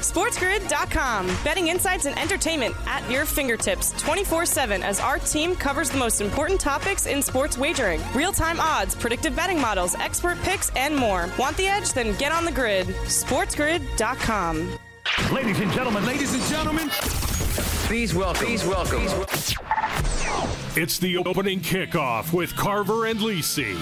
SportsGrid.com. Betting insights and entertainment at your fingertips 24/7 as our team covers the most important topics in sports wagering. Real-time odds, predictive betting models, expert picks, and more. Want the edge? Then get on the grid. SportsGrid.com. Ladies and gentlemen. Please welcome. It's the opening kickoff with Carver and Lisi.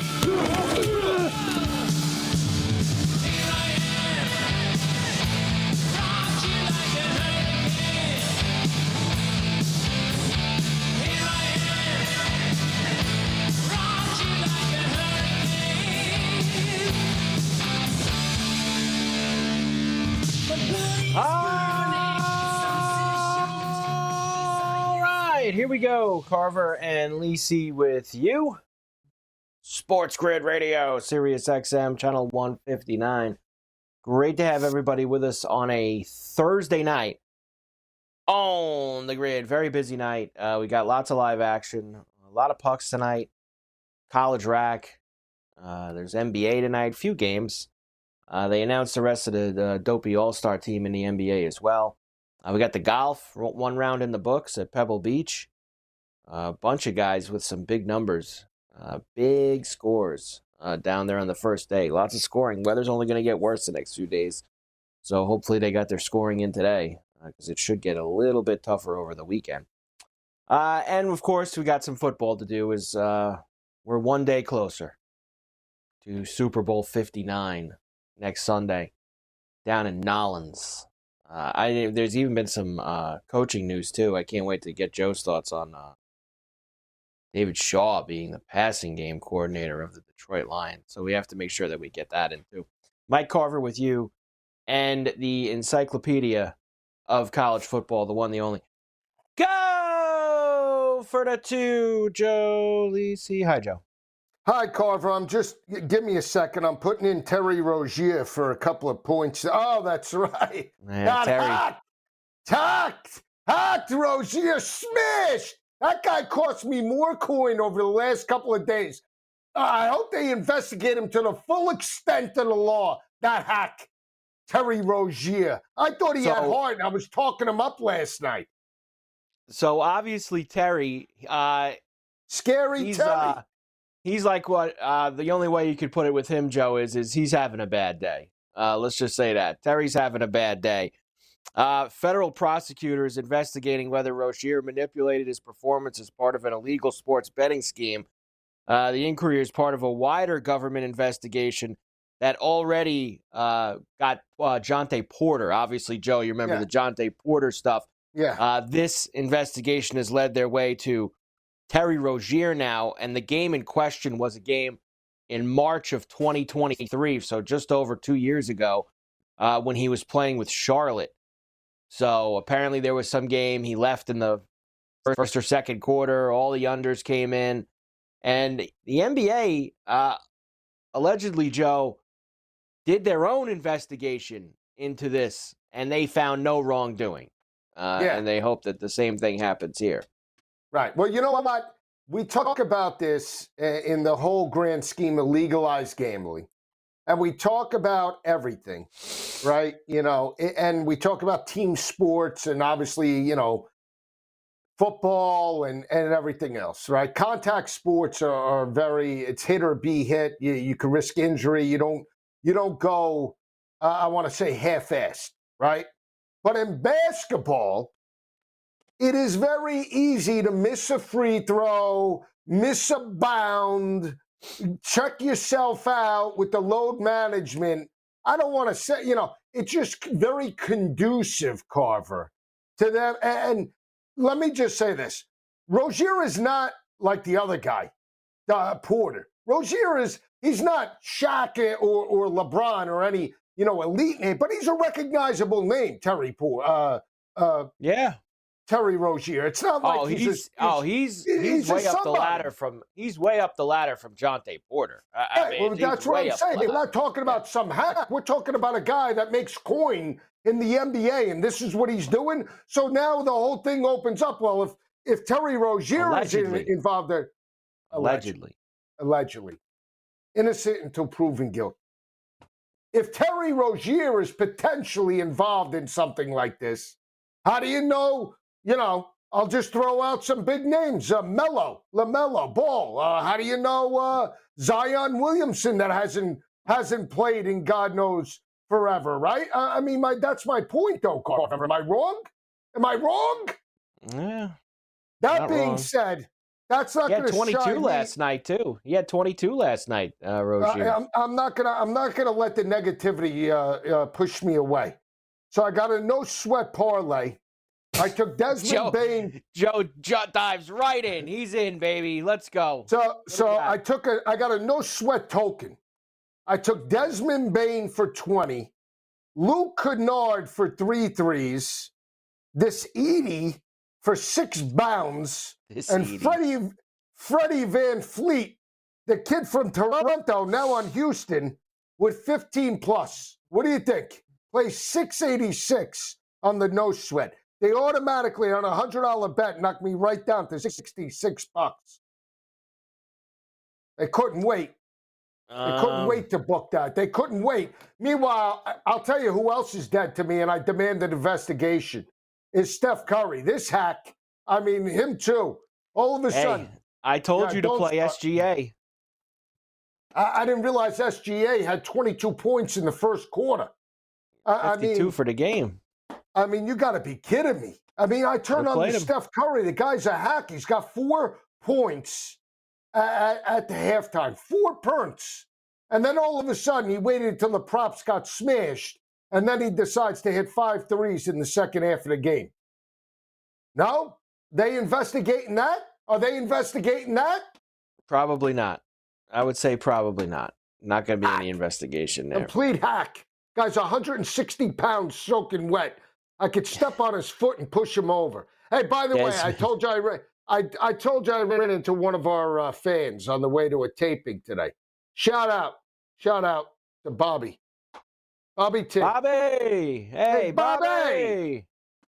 Here we go, Carver and Lisi with you. Sports Grid Radio, Sirius XM, channel 159. Great to have everybody with us on a Thursday night on the grid. Very busy night. We got lots of live action, a lot of pucks tonight, college rack. There's NBA tonight, few games. They announced the rest of the Dopey All-Star team in the NBA as well. We got the golf, one round in the books at Pebble Beach. A bunch of guys with some big numbers, big scores down there on the first day. Lots of scoring. Weather's only going to get worse the next few days. So hopefully they got their scoring in today because it should get a little bit tougher over the weekend. And, of course, we got some football to do. We're one day closer to Super Bowl 59 next Sunday down in Nollins. There's even been some coaching news, too. I can't wait to get Joe's thoughts on David Shaw being the passing game coordinator of the Detroit Lions. So we have to make sure that we get that in, too. Mike Carver with you and the encyclopedia of college football, the one, the only. Go for the two, Joe Lisi. Hi, Joe. Hi, Carver. Give me a second. I'm putting in Terry Rozier for a couple of points. Oh, that's right. Yeah, Not Terry. hacked, Rozier smashed. That guy cost me more coin over the last couple of days. I hope they investigate him to the full extent of the law. That hack, Terry Rozier. I thought he had heart. I was talking him up last night. So, obviously, Terry. Scary Terry. He's like what the only way you could put it with him, Joe, is he's having a bad day. Let's just say that. Terry's having a bad day. Federal prosecutors investigating whether Rozier manipulated his performance as part of an illegal sports betting scheme. The inquiry is part of a wider government investigation that already got Jonte Porter. Obviously, Joe, you remember the Jonte Porter stuff. Yeah. This investigation has led their way to Terry Rozier now, and the game in question was a game in March of 2023, so just over 2 years ago, when he was playing with Charlotte. So apparently there was some game, he left in the first or second quarter, all the unders came in, and the NBA, allegedly, Joe, did their own investigation into this, and they found no wrongdoing. And they hope that the same thing happens here. Right. Well, you know what? We talk about this in the whole grand scheme of legalized gambling. And we talk about everything, right? You know, and we talk about team sports and obviously, you know, football and everything else, right? Contact sports are very, it's hit or be hit. You can risk injury. You don't go, I want to say half-assed, right? But in basketball, it is very easy to miss a free throw, miss a bound, check yourself out with the load management. I don't want to say, you know, it's just very conducive, Carver, to them. And let me just say this. Rozier is not like the other guy, Porter. Rozier he's not Shaq or LeBron or any, you know, elite name, but he's a recognizable name, Terry Porter. Terry Rozier. It's not like he's way up the ladder from Jonte Porter. That's what I'm saying. We're not talking about some hack. We're talking about a guy that makes coin in the NBA, and this is what he's doing. So now the whole thing opens up. Well, if Terry Rozier is involved there, allegedly, innocent until proven guilty. if Terry Rozier is potentially involved in something like this, how do you know, I'll just throw out some big names. LaMelo Ball. How do you know Zion Williamson that hasn't played in God knows forever, right? That's my point, though, Carver. Am I wrong? Yeah. That being said, that's not going to shine. He had 22 last night too. He had 22 last night, Rozier. I'm not gonna let the negativity push me away. So I got a no sweat parlay. I took Desmond Bain. Joe dives right in. He's in, baby. Let's go. So I got a no sweat token. I took Desmond Bain for 20, Luke Kennard for 3 threes, this Edey for 6 bounds, and Freddie Van Fleet, the kid from Toronto, now on Houston, with 15 plus. What do you think? Plays 686 on the no sweat. They automatically, on a $100 bet, knocked me right down to $66. They couldn't wait. They couldn't wait to book that. They couldn't wait. Meanwhile, I'll tell you who else is dead to me, and I demand an investigation, is Steph Curry. This hack, him too. All of a sudden. I told you to play SGA. I didn't realize SGA had 22 points in the first quarter. 52 for the game. You got to be kidding me. I turned on to Steph Curry. The guy's a hack. He's got 4 points at the halftime. 4 points. And then all of a sudden, he waited until the props got smashed, and then he decides to hit 5 threes in the second half of the game. No? They investigating that? Are they investigating that? Probably not. I would say probably not. Not going to be any investigation there. Complete hack. Guy's 160 pounds soaking wet. I could step on his foot and push him over. Hey, by the way, I told you I ran into one of our fans on the way to a taping today. Shout out to Bobby. Bobby T. Bobby! Hey, Bobby!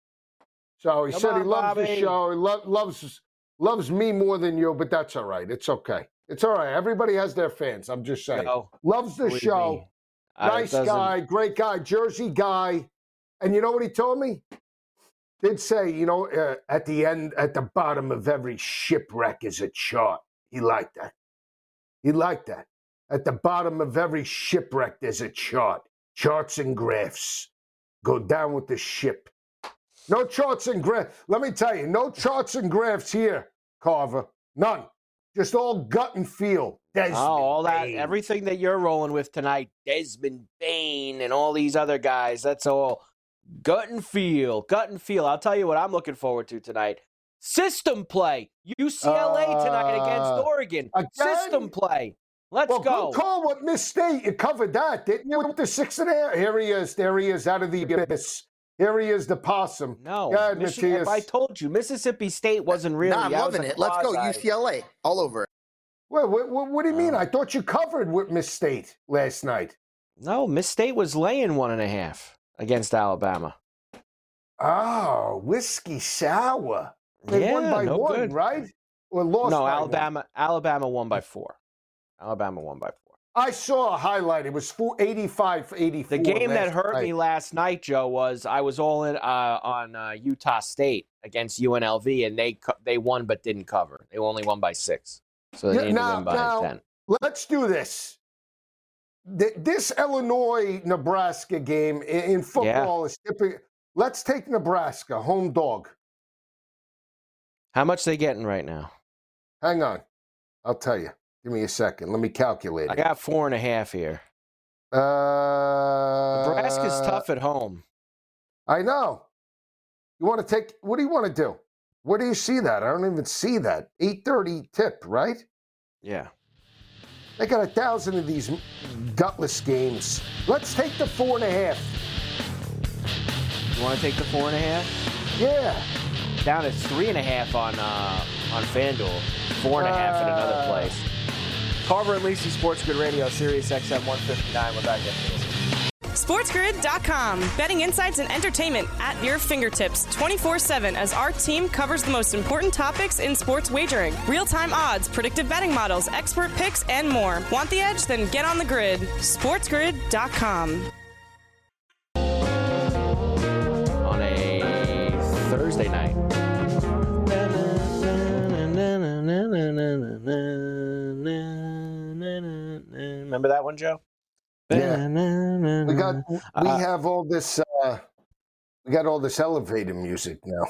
So he said he loves Bobby. the show. He loves me more than you, but that's all right. It's okay. It's all right. Everybody has their fans. I'm just saying. Loves the show. Nice guy, great guy, Jersey guy. And you know what he told me? Did say, at the bottom of every shipwreck is a chart. He liked that. At the bottom of every shipwreck, there's a chart. Charts and graphs. Go down with the ship. No charts and graphs. Let me tell you, no charts and graphs here, Carver. None. Just all gut and feel. Desmond all that, Bain. everything that you're rolling with tonight, Desmond Bain and all these other guys, that's all gut and feel. I'll tell you what I'm looking forward to tonight. System play. UCLA tonight against Oregon. Again? System play. Let's go. Good call with Miss State. You covered that, didn't you? With the 6.5. Here he is. There he is out of the abyss. Here he is, the possum. No, Matthias. I told you, Mississippi State wasn't really. I'm loving it. Let's go UCLA all over it. Well, what do you mean? I thought you covered with Miss State last night. No, Miss State was laying 1.5 against Alabama. Oh, whiskey sour. They won by 1, good. right? Or lost by Alabama won by 4. Alabama won by 4. I saw a highlight. It was 85-84. The game that hurt me last night, Joe, was I was all in on Utah State against UNLV, and they won but didn't cover. They only won by 6. So they didn't win by 10. Let's do this. This Illinois-Nebraska game in football is typical. Let's take Nebraska, home dog. How much they getting right now? Hang on. I'll tell you. Give me a second. Let me calculate it. I got 4.5 here. Nebraska's tough at home. I know. You want to take? What do you want to do? Where do you see that? I don't even see that. 8:30 tip, right? Yeah. They got 1,000 of these gutless games. Let's take the 4.5. You want to take the 4.5? Yeah. Down at 3.5 on FanDuel. 4.5 at another place. Carver and Lisi, Sports Grid Radio, Sirius XM 159. We're back after this. SportsGrid.com. Betting insights and entertainment at your fingertips 24/7 as our team covers the most important topics in sports wagering. Real-time odds, predictive betting models, expert picks, and more. Want the edge? Then get on the grid. SportsGrid.com. On a Thursday night. Remember that one, Joe? Yeah. We have all this we got all this elevator music now.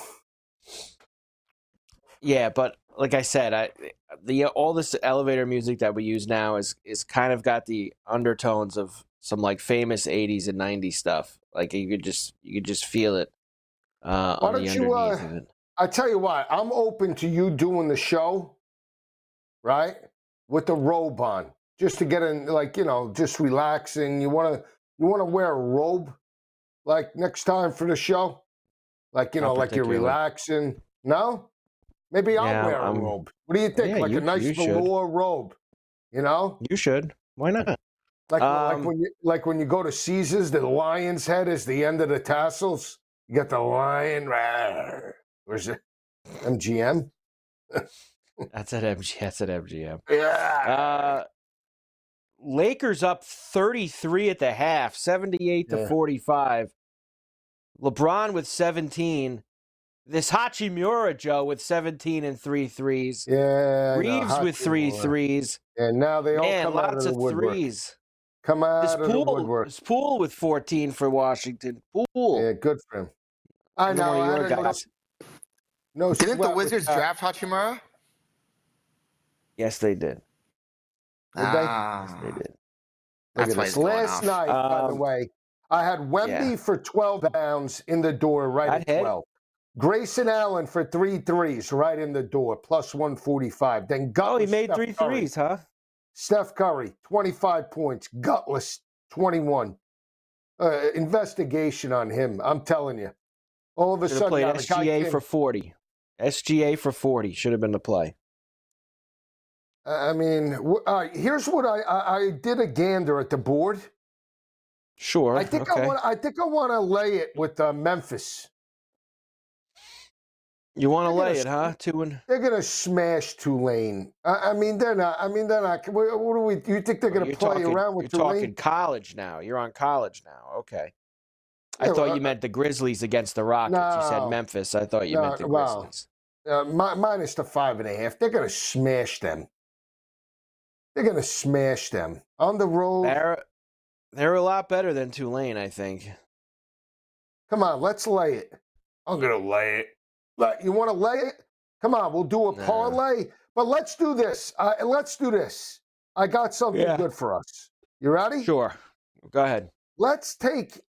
Yeah, but like I said, all this elevator music that we use now is kind of got the undertones of some like famous 80s and 90s stuff. Like you could just feel it on the underneath of it. I tell you what, I'm open to you doing the show, right? With the robe on. Just to get in, like, just relaxing. You wanna wear a robe, like next time for the show, like like you're relaxing. No, maybe I'll wear a robe. What do you think? Yeah, like a nice velour robe, You should. Why not? Like when you go to Caesars, the lion's head is the end of the tassels. You got the lion. Where's it? MGM. That's at MGM. Yeah. Lakers up 33 at the half, 78-45. LeBron with 17. This Hachimura, Joe, with 17 and 3 threes. Yeah. Reeves with 3 threes. And now they all come out lots of the woodwork. Threes. Come out of the woodwork. This Poole with 14 for Washington. Poole. Yeah, good for him. I know. No, didn't the Wizards draft Hachimura? Yes, they did. Yes, they did. That's why last night, by the way, I had Wemby for 12 pounds in the door right at 12. Grayson Allen for 3 threes right in the door, plus 145. Then gutless. He made 3 threes, huh? Steph Curry, 25 points. Gutless, 21. Investigation on him, I'm telling you. All of a sudden, played SGA for 40. SGA for 40 should have been the play. I mean, here's what I did a gander at the board. Sure. I think I want to lay it with Memphis. You want to lay it, huh? They're gonna smash Tulane. I mean, they're not. What do we? You think they're gonna play around with Tulane? You're talking college now. You're on college now. Okay. I thought you meant the Grizzlies against the Rockets. No, you said Memphis. I thought you meant the Grizzlies. Minus the 5.5. They're gonna smash them. They're going to smash them on the road. They're a lot better than Tulane, I think. Come on, let's lay it. I'm going to lay it. You want to lay it? Come on, we'll do a parlay. But let's do this. I got something good for us. You ready? Sure. Go ahead. Let's take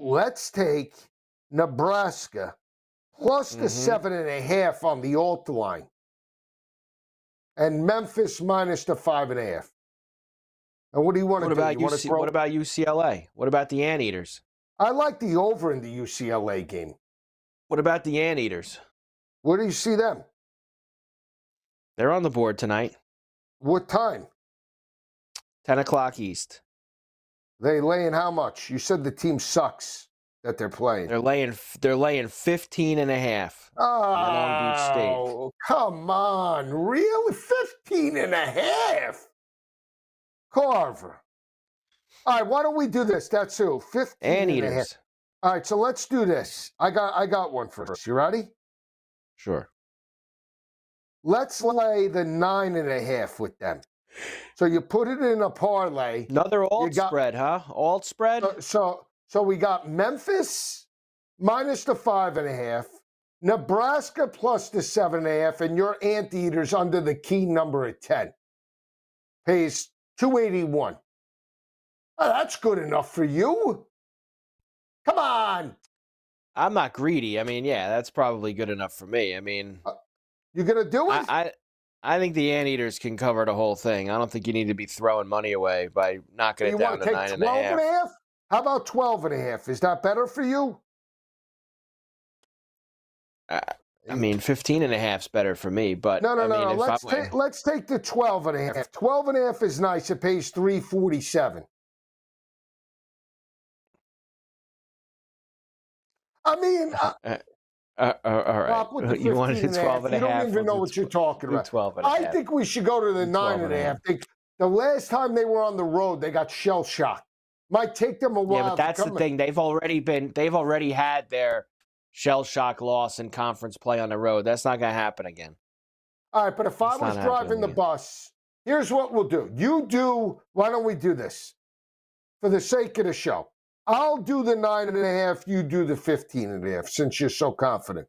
Nebraska plus the 7.5 on the alt line. And Memphis minus the 5.5. And what do you want to do? What about UCLA? What about the Anteaters? I like the over in the UCLA game. What about the Anteaters? Where do you see them? They're on the board tonight. What time? 10 o'clock East. They laying how much? You said the team sucks that they're playing. They're laying 15.5. Long Beach State. Oh, come on. Really? 15.5? Carver. All right, why don't we do this? That's who? 15.5. All right, so let's do this. I got one for us. You ready? Sure. Let's lay the 9.5 with them. So you put it in a parlay. Another alt spread, huh? Alt spread? So we got Memphis minus the 5.5, Nebraska plus the 7.5, and your Anteaters under the key number at 10. Pays $281. Oh, that's good enough for you. Come on. I'm not greedy. I mean, yeah, that's probably good enough for me. I mean, you're gonna do it? I think the Anteaters can cover the whole thing. I don't think you need to be throwing money away by knocking it down to 9.5. How about 12.5? Is that better for you? I mean, 15.5 is better for me, but no. Let's take the 12.5. 12.5 is nice. It pays $347. I mean, All right. Rob, with the You wanted 15 and a 12 half. and a You don't half. even know what you're talking about. 12 and a I half. think we should go to the 9 and a half. The last time they were on the road, they got shell shocked. Might take them a while. Yeah, but that's the thing. They've already had their shell shock loss in conference play on the road. That's not going to happen again. All right, but if I was driving the bus, here's what we'll do. Why don't we do this? For the sake of the show. I'll do the 9 and a half, you do the 15 and a half, since you're so confident.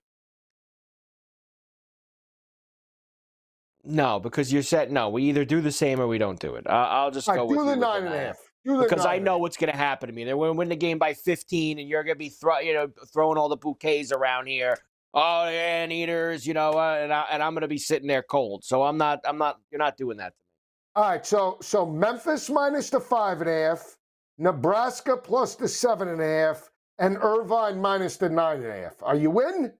No, because you said no. We either do the same or we don't do it. I'll just go with do the 9 and a half. Because I know what's going to happen to me. They're going to win the game by 15, and you're going to be throwing all the bouquets around here. Oh, anteaters, and I'm going to be sitting there cold. So I'm not. You're not doing that to me. All right. So Memphis minus the 5.5, Nebraska plus the 7.5, and Irvine minus the 9.5. Are you in?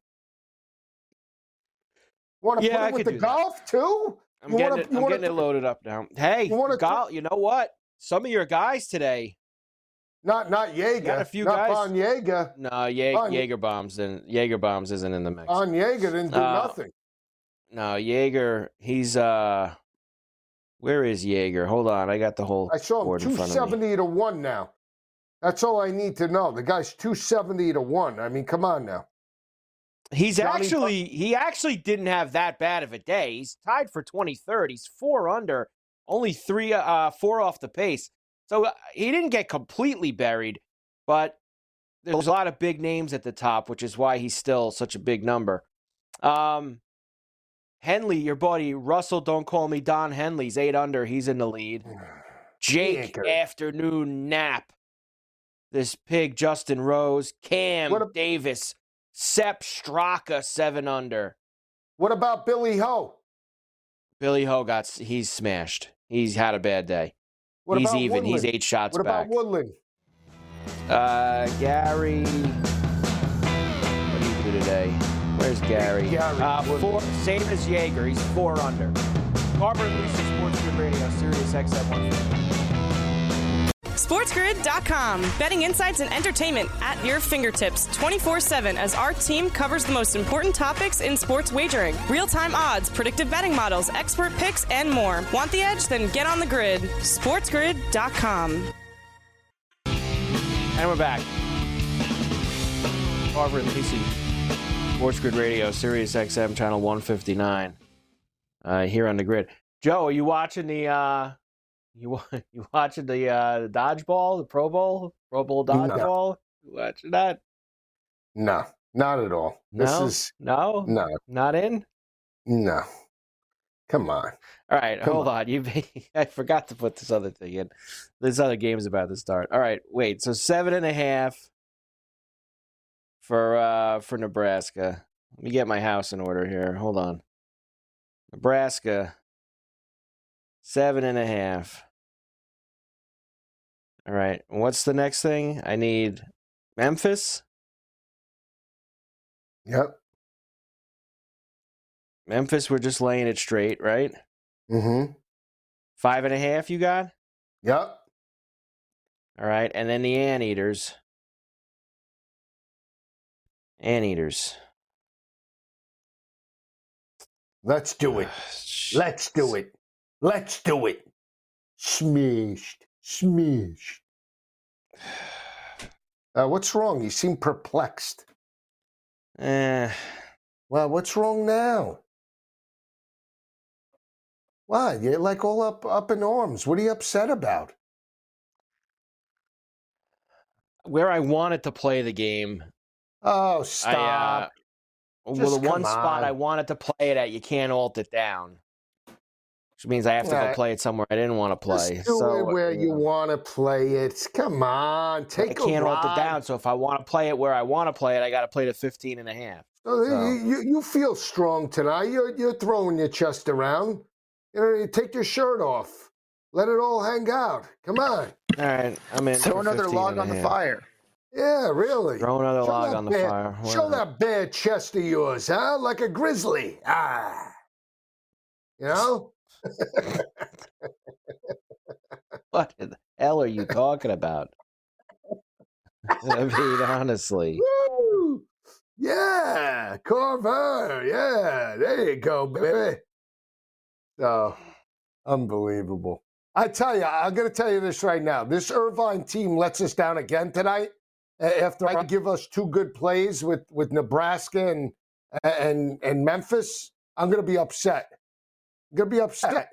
Want to put it with the golf too? I'm getting it loaded up now. Hey, golf. You know what? Some of your guys today. Not Jaeger. Got a few guys. On Jaeger. No, Jaeger bombs isn't in the mix. On Jaeger didn't do nothing. No, Jaeger. He's where is Jaeger? Hold on, I got the whole. I saw him 270 to 1 now. That's all I need to know. The guy's 270 to 1. I mean, come on now. He actually didn't have that bad of a day. He's tied for 23rd. He's 4 under. Only 4 off the pace. So he didn't get completely buried, but there's a lot of big names at the top, which is why he's still such a big number. Henley, your buddy, Russell, don't call me Don Henley's 8 under. He's in the lead. Jake, afternoon nap. This pig, Justin Rose, Cam Davis, Sepp Straka, 7 under. What about Billy Ho? Billy Ho he's smashed. He's had a bad day. He's even. Woodland? He's 8 shots back. What about Woodland? Gary. What did he do today? Where's Gary? 4, same as Jaeger. He's 4 under. Carver and Lisa, Sports Grid Radio, Sirius XM 150. SportsGrid.com. Betting insights and entertainment at your fingertips 24/7 as our team covers the most important topics in sports wagering. Real-time odds, predictive betting models, expert picks, and more. Want the edge? Then get on the grid. SportsGrid.com. And we're back. Carver and Lisi, Sports Grid Radio, Sirius XM, channel 159. Here on the grid. Joe, are you watching the... You watching the dodgeball, the Pro Bowl dodgeball? No. You watching that? No, not at all. No, not in. No, come on. All right, hold on. I forgot to put this other thing in. This other game is about to start. All right, wait. So 7.5 for Nebraska. Let me get my house in order here. Hold on. Nebraska 7.5. All right. What's the next thing? I need Memphis. Yep. Memphis, we're just laying it straight, right? Mm-hmm. 5.5 you got? Yep. All right. And then the Anteaters. Let's do it. Let's do it. Let's do it. Smashed. What's wrong? You seem perplexed. Well, what's wrong now? Why? You're like all up in arms. What are you upset about? Where I wanted to play the game. Oh, stop. The one spot I wanted to play it at, you can't alt it down. Which means I have to go play it somewhere I didn't want to play. Just do it where you want to play it. Come on, take a ride. I can't alt it down, so if I want to play it where I want to play it, I got to play the 15.5. So. You feel strong tonight. You're throwing your chest around. You take your shirt off. Let it all hang out. Come on. All right, I'm in. Throw another log on the fire. Yeah, really. Throw another log on the fire. Show that bare chest of yours, huh? Like a grizzly. You know? What the hell are you talking about? I mean, honestly. Woo! Yeah, Carver. Yeah, there you go, baby. So, unbelievable. I tell you, I'm going to tell you this right now. This Irvine team lets us down again tonight. After I give us two good plays with Nebraska and Memphis, I'm going to be upset. I'm going to be upset.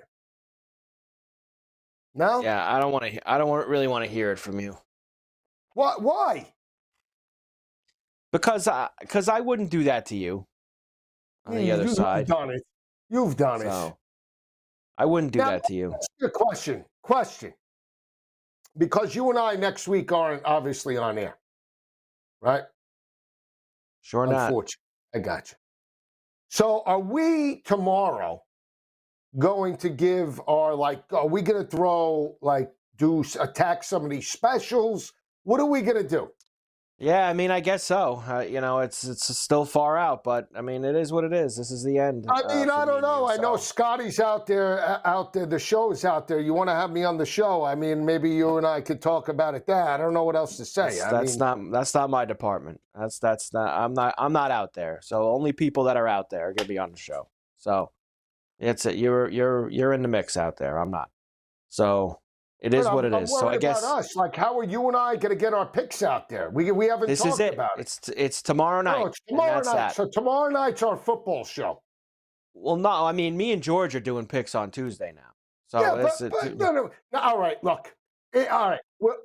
No? Yeah, I don't really want to hear it from you. What? Why? Because I wouldn't do that to you. On the other side, you've done it. You've done it. I wouldn't do Now, that to you. A question. Because you and I next week aren't obviously on air, right? Sure not. Unfortunately, I got you. So are we tomorrow going to give our, are we going to throw, attack some of these specials? What are we going to do? Yeah, I mean, I guess so. It's still far out, but I mean, it is what it is. This is the end. I mean, I don't know. I know Scotty's out there. The show is out there. You want to have me on the show? I mean, maybe you and I could talk about it. I don't know what else to say. That's not my department. That's not. I'm not out there. So only people that are out there are gonna be on the show. So you're in the mix out there. I'm not. So. It is what it is. So I guess about us. How are you and I going to get our picks out there? We haven't talked about it. It's tomorrow night. No, it's tomorrow night. So tomorrow night's our football show. Well, no, I mean, me and George are doing picks on Tuesday now. So yeah, but no. All right, look. All right. What?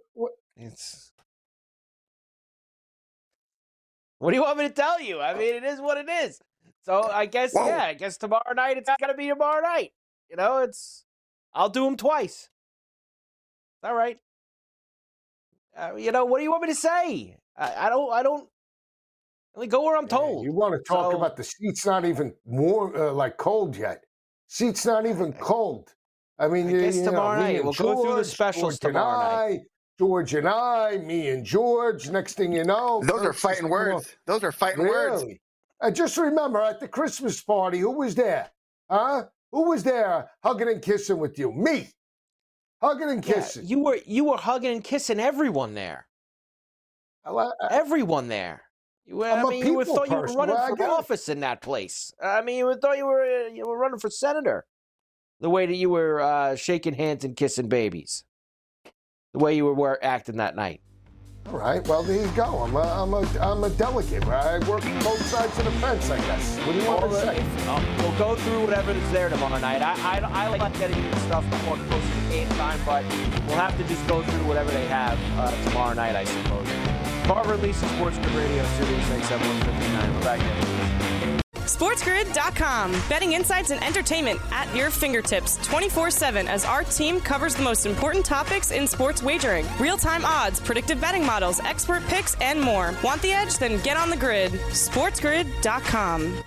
What do you want me to tell you? I mean, it is what it is. So I guess I guess tomorrow night it's gonna be tomorrow night. I'll do them twice. All right. What do you want me to say? I don't. Only go where I'm told. You want to talk about the seat's not even warm, cold yet. Seat's not even cold. I mean, I guess tomorrow night we'll go through the specials tomorrow night. George and I, me and George. Next thing you know, those are fighting words. Those are fighting words. And just remember, at the Christmas party, who was there? Huh? Who was there hugging and kissing with you? Me. Hugging and kissing. Yeah, you were hugging and kissing everyone there. Everyone there. You thought you were running for office in that place. I mean, you thought you were running for senator. The way that you were shaking hands and kissing babies. The way you were acting that night. All right. Well, there you go. I'm a delegate. I work both sides of the fence, I guess. What do you want to say? We'll go through whatever is there tomorrow night. I like getting the stuff more close to the game time, but we'll have to just go through whatever they have tomorrow night, I suppose. Carver and Lisa, Sports Grid Radio, Sirius XM 159. We're back in. SportsGrid.com. Betting insights and entertainment at your fingertips 24/7 as our team covers the most important topics in sports wagering. Real-time odds, predictive betting models, expert picks, and more. Want the edge? Then get on the grid. SportsGrid.com.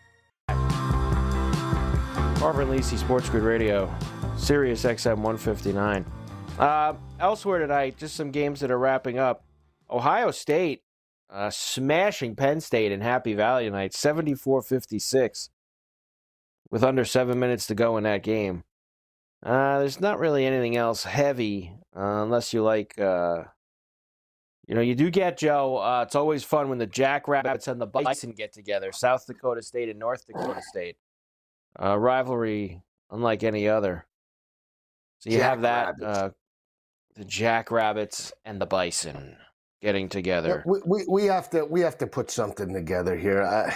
Carver and Lisi, Sports Grid Radio, Sirius XM 159. Elsewhere tonight, just some games that are wrapping up. Ohio State smashing Penn State in Happy Valley tonight, 74-56, with under 7 minutes to go in that game. There's not really anything else heavy, unless you like, you do get, Joe, it's always fun when the Jackrabbits and the Bison get together, South Dakota State and North Dakota State. Rivalry unlike any other. So you have that, the Jackrabbits and the Bison getting together. We have to put something together here.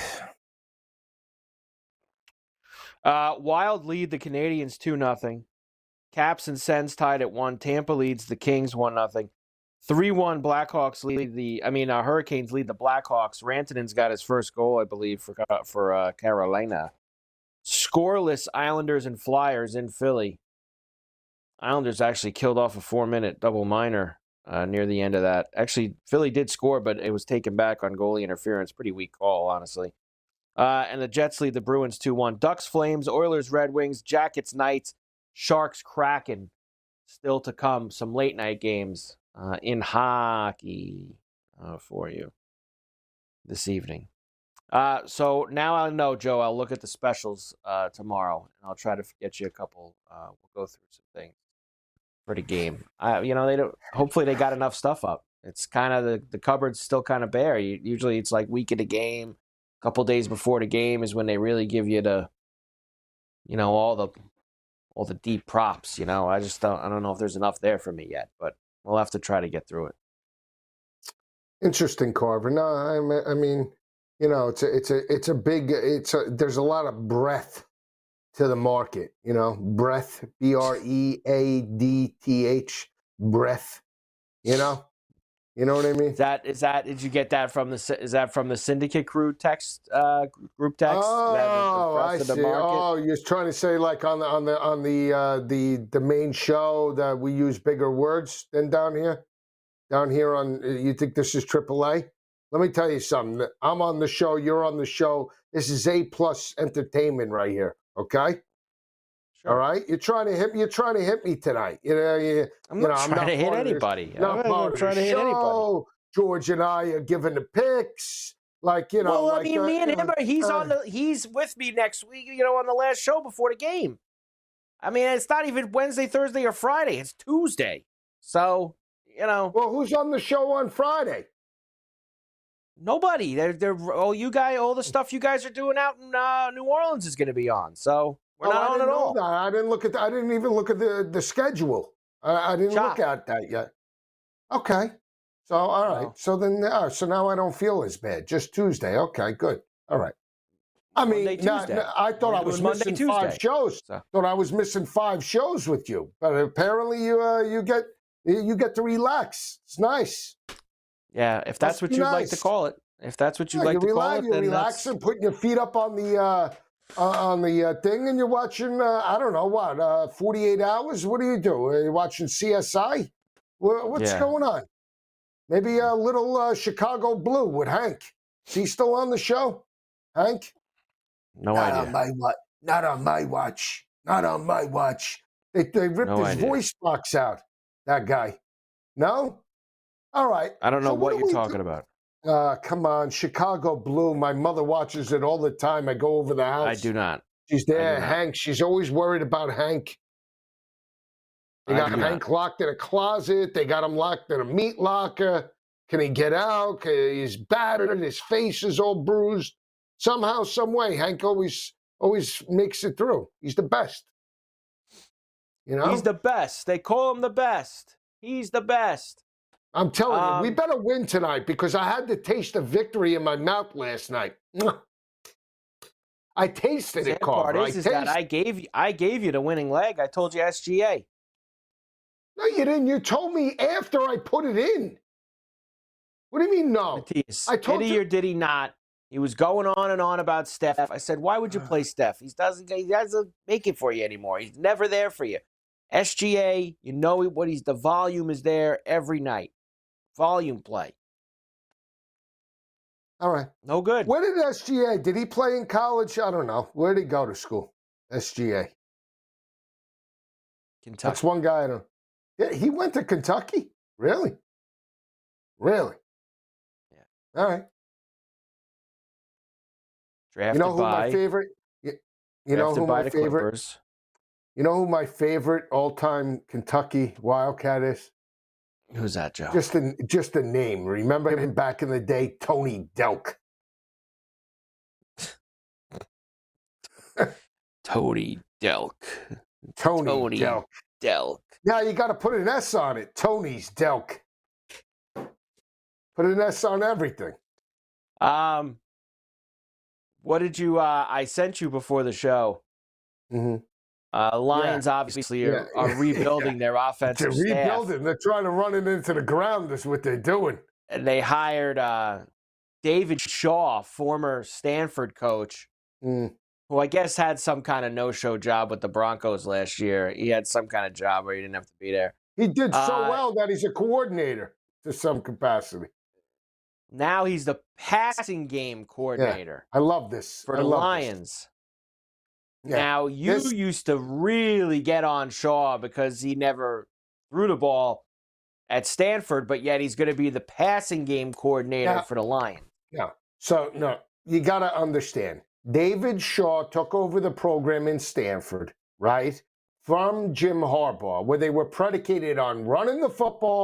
Wild lead the Canadians 2-0. Caps and Sens tied at 1. Tampa leads the Kings 1-0. 3-1 Blackhawks Hurricanes lead the Blackhawks. Rantanen's got his first goal, I believe, for Carolina. Scoreless Islanders and Flyers in Philly. Islanders actually killed off a 4-minute double minor near the end of that. Actually, Philly did score, but it was taken back on goalie interference. Pretty weak call, honestly. And the Jets lead the Bruins 2-1. Ducks, Flames, Oilers, Red Wings, Jackets, Knights, Sharks, Kraken. Still to come, some late night games in hockey for you this evening. So now I know, Joe, I'll look at the specials tomorrow, and I'll try to get you a couple. We'll go through some things for the game. Hopefully they got enough stuff up. It's kind of the cupboard's still kind of bare. Usually it's like week of the game, a couple days before the game is when they really give you the, all the deep props. I don't know if there's enough there for me yet, but we'll have to try to get through it. Interesting, Carver. No, I mean, there's a lot of breadth to the market. Breadth, BREADTH, breadth. You know what I mean? Did you get that from the Syndicate crew text group text? Oh, I see. Oh, you're trying to say like on the main show that we use bigger words than down here? Down here you think this is AAA? Let me tell you something. I'm on the show. You're on the show. This is A+ entertainment right here. Okay. Sure. All right. You're trying to hit me tonight. I'm not trying to hit anybody. I'm not trying to hit anybody. George and I are giving the picks. Well, I mean, me and him. He's with me next week. On the last show before the game. I mean, it's not even Wednesday, Thursday, or Friday. It's Tuesday. So. Well, who's on the show on Friday? Nobody. All the stuff you guys are doing out in New Orleans is going to be on. So we're not on at all. I didn't even look at the schedule. I didn't look at that yet. Okay. So all right. So then, so now I don't feel as bad. Just Tuesday. Okay. Good. All right. I mean, I thought I was missing 5 shows. So. Thought I was missing 5 shows with you, but apparently you get to relax. It's nice. Yeah, if that's what you'd like to call it. If that's what you'd like to call it, you're relaxing, putting your feet up on the thing, and you're watching. I don't know what. 48 Hours. What do? Are you watching CSI? What's going on? Maybe a little Chicago Blue with Hank. Is he still on the show? Hank? No idea. Not on my watch. Not on my watch. They ripped his voice box out. That guy. No? All right. I don't know what you're talking about. Come on. Chicago Blue. My mother watches it all the time. I go over the house. I do not. She's there. Hank. She's always worried about Hank. They got Hank locked in a closet. They got him locked in a meat locker. Can he get out? He's battered. His face is all bruised. Somehow, some way, Hank always makes it through. He's the best. He's the best. They call him the best. He's the best. I'm telling you, we better win tonight because I had the taste of victory in my mouth last night. I tasted it, Carver. I gave you the winning leg. I told you SGA. No, you didn't. You told me after I put it in. What do you mean, no? Matisse, did he or did he not? He was going on and on about Steph. I said, why would you play Steph? He doesn't make it for you anymore. He's never there for you. SGA, the volume is there every night. Volume play. All right. No good. Where did SGA, did he play in college? I don't know. Where did he go to school? SGA. Kentucky. That's one guy I don't. Yeah, he went to Kentucky? Really? Really? Yeah. All right. Drafted who my favorite? You know who my favorite? Clippers. You know who my favorite all-time Kentucky Wildcat is? Who's that, Joe? Just a name. Remember him back in the day? Tony Delk. Tony Delk. Tony Delk. Delk. Yeah, you got to put an S on it. Tony's Delk. Put an S on everything. What did you? I sent you before the show. Mm-hmm. Lions obviously are rebuilding their offensive staff. They're rebuilding. They're trying to run it into the ground. That's what they're doing. And they hired David Shaw, former Stanford coach, who I guess had some kind of no-show job with the Broncos last year. He had some kind of job where he didn't have to be there. He did so well that he's a coordinator to some capacity. Now he's the passing game coordinator. Yeah, I love this. For the Lions. Yeah. Now, used to really get on Shaw because he never threw the ball at Stanford, but yet he's going to be the passing game coordinator for the Lions. Yeah. So, no, you got to understand. David Shaw took over the program in Stanford, right, from Jim Harbaugh, where they were predicated on running the football,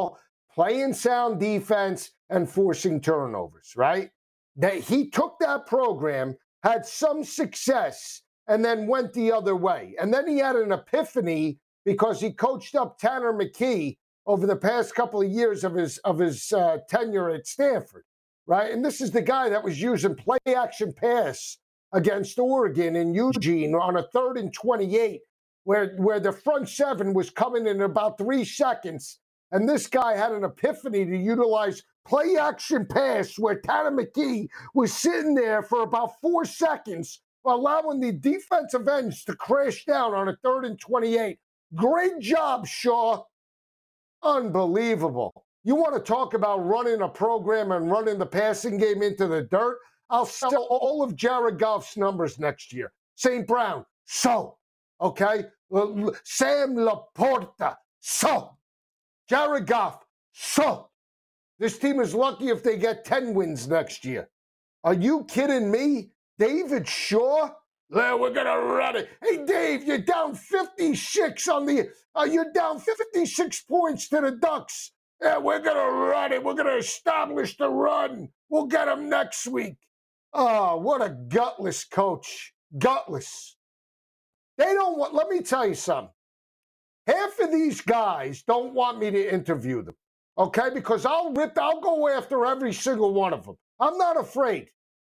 playing sound defense and forcing turnovers, right? That he took that program, had some success, and then went the other way. And then he had an epiphany because he coached up Tanner McKee over the past couple of years of his tenure at Stanford, right? And this is the guy that was using play-action pass against Oregon in Eugene on a 3rd and 28, where the front seven was coming in about 3 seconds, and this guy had an epiphany to utilize play-action pass where Tanner McKee was sitting there for about 4 seconds, allowing the defensive ends to crash down on a 3rd and 28. Great job, Shaw. Unbelievable. You want to talk about running a program and running the passing game into the dirt? I'll sell all of Jared Goff's numbers next year. St. Brown, so. Okay? Sam Laporta, so. Jared Goff, so. This team is lucky if they get 10 wins next year. Are you kidding me? David Shaw? Yeah, we're going to run it. Hey, Dave, you're down 56 on the you're down 56 points to the Ducks. Yeah, we're going to run it. We're going to establish the run. We'll get them next week. Oh, what a gutless coach. Gutless. They don't want, let me tell you something. Half of these guys don't want me to interview them, okay? Because I'll go after every single one of them. I'm not afraid.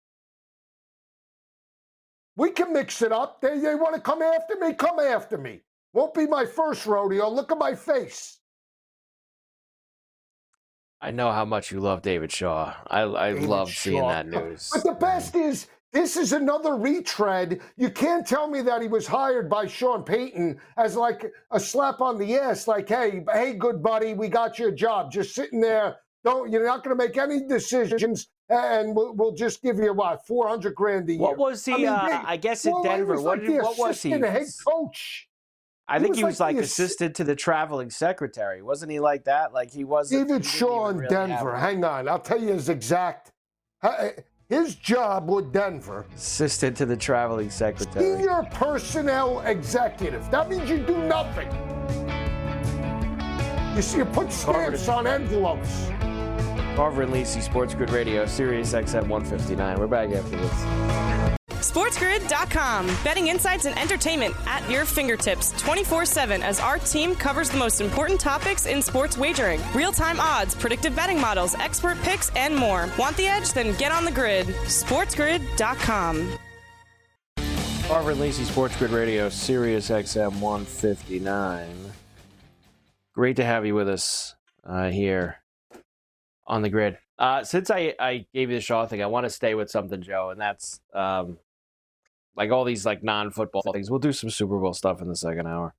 We can mix it up. They want to come after me? Come after me. Won't be my first rodeo. Look at my face. I know how much you love David Shaw. I love seeing that news. But the best is, this is another retread. You can't tell me that he was hired by Sean Payton as like a slap on the ass, like, hey, good buddy, we got you a job. Just sitting there. You're not going to make any decisions, and we'll just give you, what, $400,000 a year. What was he, I guess in Denver, what was he? Head coach. I think he was like assistant to the traveling secretary. Wasn't he like that? Like he wasn't. David Shaw in Denver. Hang on. I'll tell you his exact. His job with Denver. Assistant to the traveling secretary. Senior personnel executive. That means you do nothing. You put stamps on envelopes. Carver and Lisi, Sports Grid Radio, Sirius XM 159. We're back after this. SportsGrid.com. Betting insights and entertainment at your fingertips 24/7 as our team covers the most important topics in sports wagering. Real-time odds, predictive betting models, expert picks, and more. Want the edge? Then get on the grid. SportsGrid.com. Carver and Lisi, Sports Grid Radio, Sirius XM 159. Great to have you with us here on the grid. Since I gave you the Shaw thing, I want to stay with something, Joe, and that's like all these like non-football things. We'll do some Super Bowl stuff in the second hour.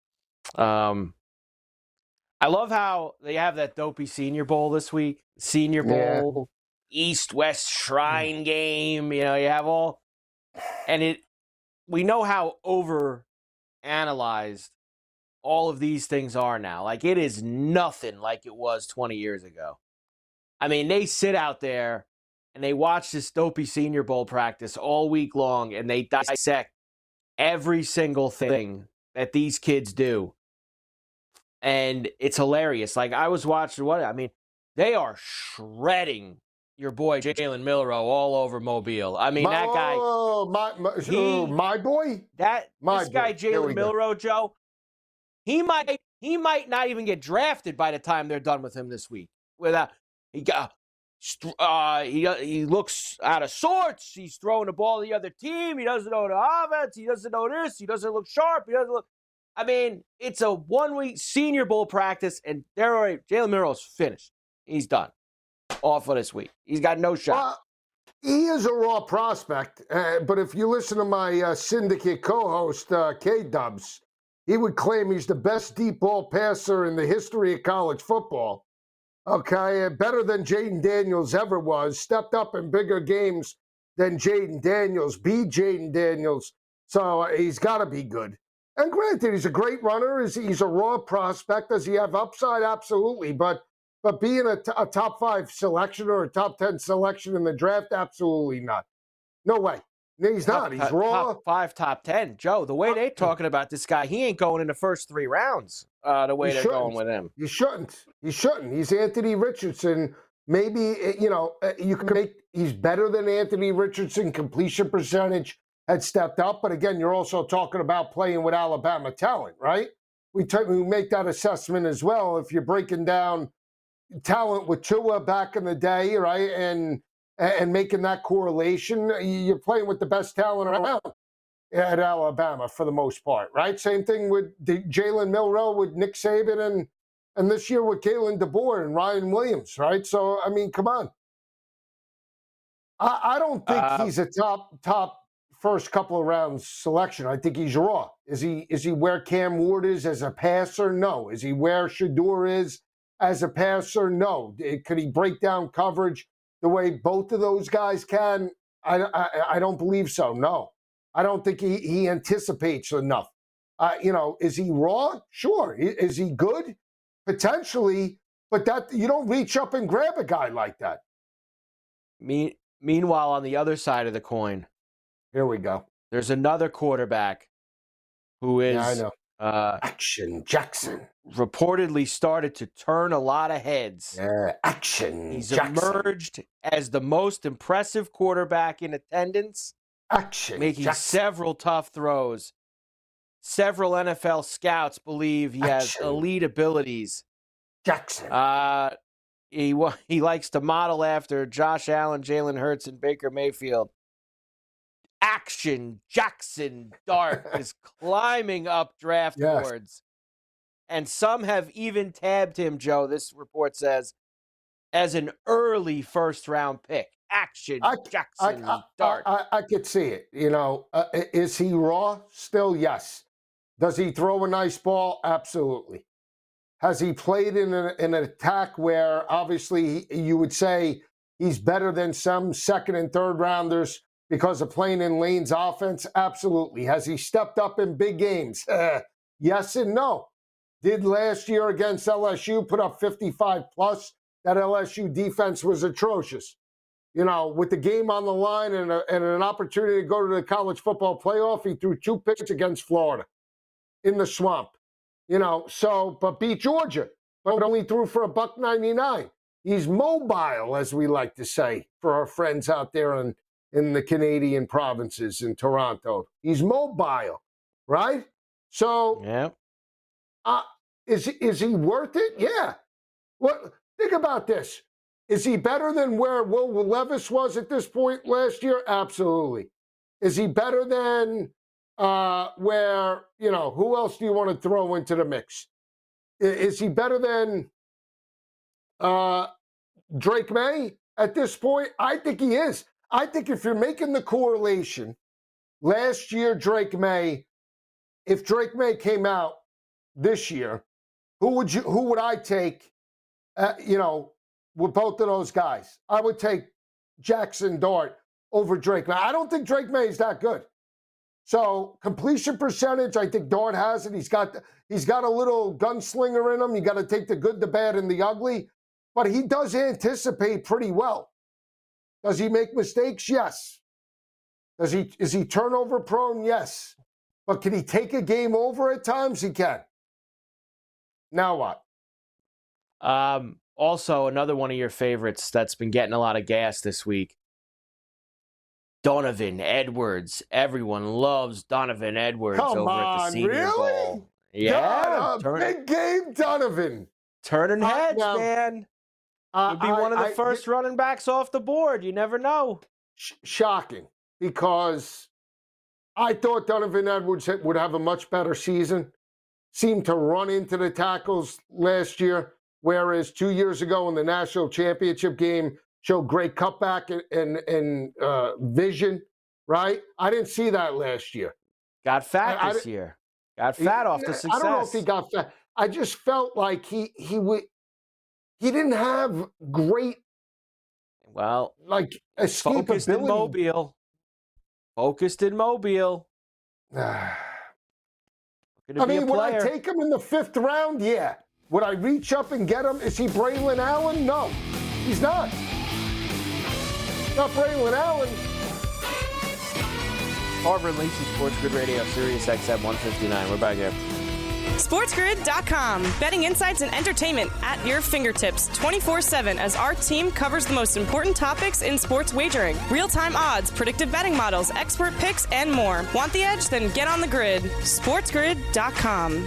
I love how they have that dopey Senior Bowl this week. Senior Bowl, East-West Shrine game. You know, you have all, and we know how over-analyzed all of these things are now. Like, it is nothing like it was 20 years ago. I mean, they sit out there and they watch this dopey Senior Bowl practice all week long, and they dissect every single thing that these kids do. And it's hilarious. Like, I was watching they are shredding your boy Jalen Milroe all over Mobile. I mean, that guy. My boy? This guy, Jalen Milroe, Joe, he might not even get drafted by the time they're done with him this week. He looks out of sorts. He's throwing the ball to the other team. He doesn't know the offense. He doesn't know this. He doesn't look sharp. I mean, it's a 1-week Senior Bowl practice, and Jalen Milroe's finished. He's done. Off for this week. He's got no shot. He is a raw prospect, but if you listen to my syndicate co-host, K-Dubs, he would claim he's the best deep ball passer in the history of college football. Okay, better than Jaden Daniels ever was. Stepped up in bigger games than Jaden Daniels. Beat Jaden Daniels. So he's got to be good. And granted, he's a great runner. He's a raw prospect. Does he have upside? Absolutely. But being a top 5 selection or a top 10 selection in the draft, absolutely not. No way. No, he's not. He's raw. Top 5, top 10. Joe, the way they're talking about this guy, he ain't going in the first 3 rounds. The way they're going with him. He shouldn't. He's Anthony Richardson. Maybe, you can make, he's better than Anthony Richardson. Completion percentage had stepped up. But again, you're also talking about playing with Alabama talent, right? We make that assessment as well. If you're breaking down talent with Tua back in the day, right? And making that correlation, you're playing with the best talent around at Alabama for the most part, right? Same thing with Jalen Milroe, with Nick Saban, and this year with Kalen DeBoer and Ryan Williams, right? So, I mean, come on. I don't think he's a top first couple of rounds selection. I think he's raw. Is he where Cam Ward is as a passer? No. Is he where Shedeur is as a passer? No. Could he break down coverage the way both of those guys can? I don't believe so. No, I don't think he anticipates enough. Is he raw? Sure. Is he good? Potentially, but that you don't reach up and grab a guy like that. Meanwhile, on the other side of the coin, here we go. There's another quarterback who is I know. Action Jackson. Reportedly started to turn a lot of heads. Action He's Jackson. emerged as the most impressive quarterback in attendance. Action making Jackson. several tough throws. Several NFL scouts believe he has elite abilities. Jackson. He likes to model after Josh Allen, Jalen Hurts, and Baker Mayfield. Action Jackson Dart is climbing up draft boards. And some have even tabbed him, Joe, this report says, as an early first-round pick. Action Jackson Dart. I could see it. Is he raw? Still, yes. Does he throw a nice ball? Absolutely. Has he played in an attack where obviously you would say he's better than some second and third rounders because of playing in Lane's offense? Absolutely. Has he stepped up in big games? Yes and no. Did last year against LSU put up 55 plus? That LSU defense was atrocious. With the game on the line and an opportunity to go to the college football playoff, he threw 2 picks against Florida in the swamp. But beat Georgia, but only threw for $1.99. He's mobile, as we like to say, for our friends out there in the Canadian provinces in Toronto. He's mobile, right? So, yeah. Is he worth it? Yeah. Well, think about this. Is he better than where Will Levis was at this point last year? Absolutely. Is he better than where, who else do you want to throw into the mix? Is he better than Drake May at this point? I think he is. I think if you're making the correlation, last year, if Drake May came out this year, who would I take, with both of those guys? I would take Jackson Dart over Drake May. I don't think Drake May is that good. So completion percentage, I think Dart has it. He's got a little gunslinger in him. You got to take the good, the bad, and the ugly. But he does anticipate pretty well. Does he make mistakes? Yes. Is he turnover prone? Yes. But can he take a game over at times? He can. Now what? Also, another one of your favorites that's been getting a lot of gas this week, Donovan Edwards. Everyone loves Donovan Edwards at the Senior Bowl. Yeah. Big game Donovan. Turning heads, man. Would be one of the first running backs off the board. You never know. Shocking, because I thought Donovan Edwards would have a much better season. Seemed to run into the tackles last year, whereas 2 years ago in the national championship game, showed great cutback and vision, right? I didn't see that last year. Got fat this year. Got fat off the success. I don't know if he got fat. I just felt like he didn't have great, escapability. Focused in Mobile. I mean, would I take him in the 5th round? Yeah. Would I reach up and get him? Is he Braylon Allen? No, he's not. Not Braylon Allen. Carver and Lacey, Sports Grid Radio, Sirius XM 159. We're back here. SportsGrid.com. Betting insights and entertainment at your fingertips 24/7 as our team covers the most important topics in sports wagering. Real-time odds, predictive betting models, expert picks, and more. Want the edge? Then get on the grid. SportsGrid.com.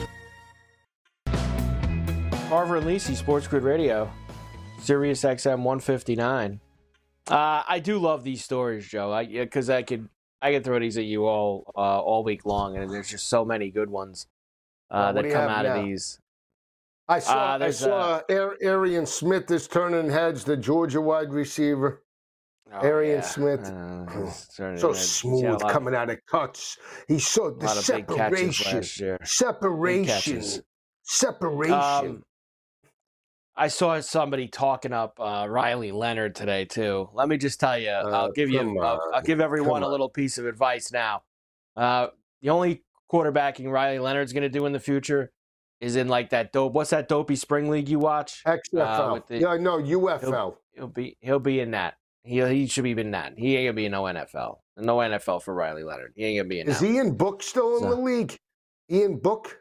Carver and Lacey, Sports Grid Radio, Sirius XM 159. I do love these stories, Joe, because I could throw these at you all week long, and there's just so many good ones that come out of these. I saw Arian Smith is turning heads, the Georgia wide receiver. Arian Smith, so smooth coming out of cuts. He saw the separation. I saw somebody talking up Riley Leonard today too. Let me just tell you, I'll give everyone a little piece of advice now. The only quarterbacking Riley Leonard's going to do in the future is in like that dope. What's that dopey spring league you watch? XFL. UFL. He'll be in that. He should be in that. He ain't gonna be in no NFL. No NFL for Riley Leonard. He ain't gonna be in. Is Ian Book still in the league? Ian Book.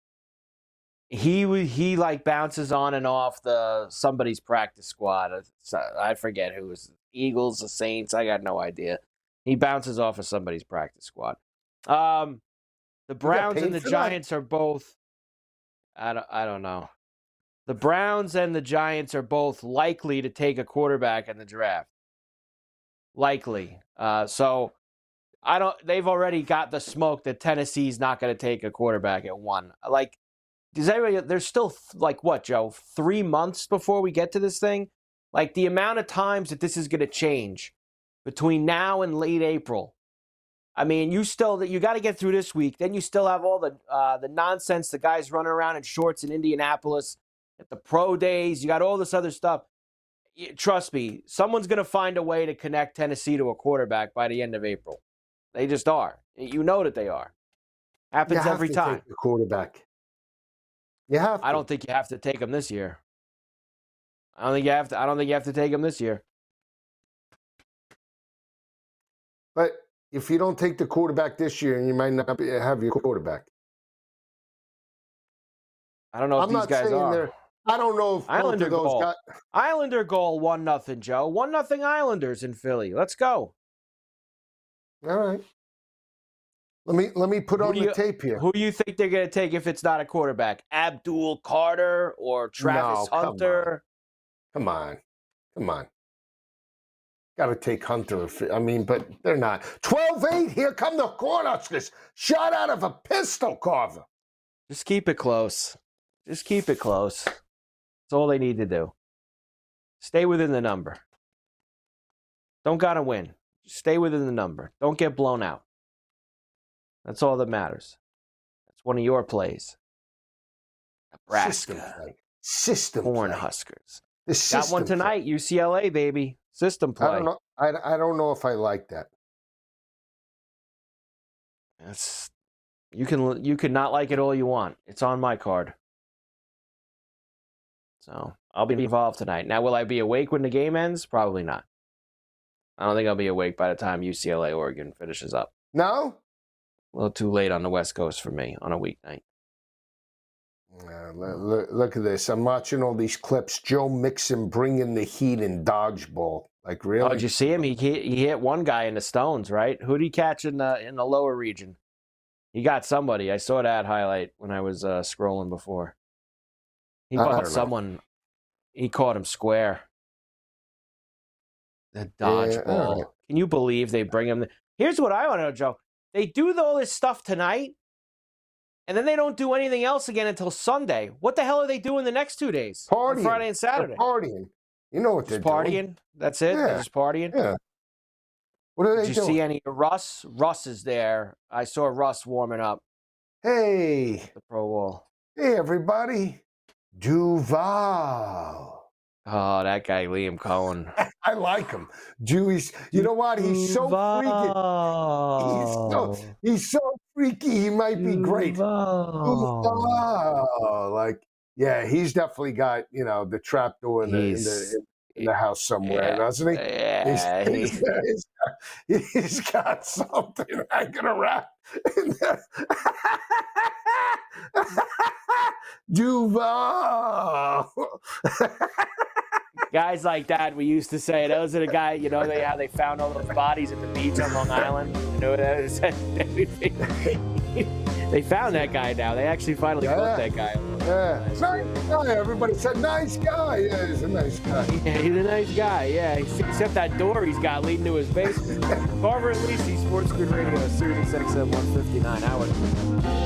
He like bounces on and off somebody's practice squad. I forget who was Eagles, the Saints. I got no idea. He bounces off of somebody's practice squad. The Browns and the Giants are both. I don't know. The Browns and the Giants are both likely to take a quarterback in the draft. Likely. So I don't. They've already got the smoke that Tennessee's not going to take a quarterback at 1. Like. There's still, like, what, Joe, 3 months before we get to this thing? Like, the amount of times that this is going to change between now and late April. I mean, you got to get through this week. Then you still have all the nonsense, the guys running around in shorts in Indianapolis at the pro days. You got all this other stuff. Trust me, someone's going to find a way to connect Tennessee to a quarterback by the end of April. They just are. You know that they are. Happens every time. Take the quarterback. You have to. I don't think you have to take him this year. I don't think you have to take him this year. But if you don't take the quarterback this year, you might not have your quarterback. I don't know if these guys are. I don't know if Islander both of those goal. Islander goal 1-0, Joe. 1-0 Islanders in Philly. Let's go. All right. Let me put on the tape here. Who do you think they're going to take if it's not a quarterback? Abdul Carter or Travis Hunter? Come on. Got to take Hunter. But they're not. 12-8. Here come the Cornhuskers. Shot out of a pistol, Carver. Just keep it close. That's all they need to do. Stay within the number. Don't got to win. Just stay within the number. Don't get blown out. That's all that matters. That's one of your plays. Nebraska. System play. Cornhuskers. Got one tonight, play. UCLA, baby. System play. I don't know. I don't know if I like that. You can not like it all you want. It's on my card. So I'll be involved tonight. Now, will I be awake when the game ends? Probably not. I don't think I'll be awake by the time UCLA Oregon finishes up. No? A little too late on the West Coast for me on a weeknight. Look at this. I'm watching all these clips. Joe Mixon bringing the heat in dodgeball. Like, really? Oh, did you see him? He hit one guy in the stones, right? Who did he catch in the lower region? He got somebody. I saw that highlight when I was scrolling before. He caught someone. He caught him square. The dodgeball. Yeah, Can you believe they bring him? Here's what I want to know, Joe. They do all this stuff tonight, and then they don't do anything else again until Sunday. What the hell are they doing the next 2 days? Partying. Friday and Saturday. They're partying. You know what they're partying? Doing. That's it? Yeah. They're just partying? Yeah. What are they doing? Did you see any Russ? Russ is there. I saw Russ warming up. Hey. The Pro Bowl. Hey, everybody. Duval. Oh, that guy, Liam Cohen. I like him. Jewish. You know what? He's so freaky. He's so freaky. He might be great. Like, yeah, he's definitely got, the trapdoor in the in the house somewhere, doesn't he? Yeah, He's got something hanging around in there. Duval. guys like that, we used to say, those are the guys, you know, how they found all those bodies at the beach on Long Island. You know, they found that guy now. They actually finally caught that guy. Yeah, nice guy. Everybody said nice guy. Yeah, he's a nice guy. Yeah, he's a nice guy. Yeah, except that door he's got leading to his basement. Carver and Lisi, Sports Grid Radio, Sirius XM 159 hours.